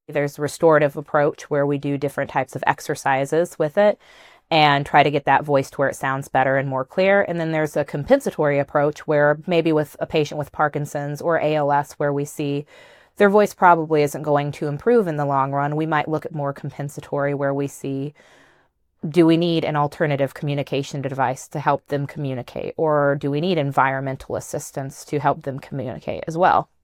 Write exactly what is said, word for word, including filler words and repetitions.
There's restorative approach where we do different types of exercises with it and try to get that voice to where it sounds better and more clear. And then there's a compensatory approach where maybe with a patient with Parkinson's or A L S where we see their voice probably isn't going to improve in the long run, we might look at more compensatory where we see, do we need an alternative communication device to help them communicate? Or do we need environmental assistance to help them communicate as well?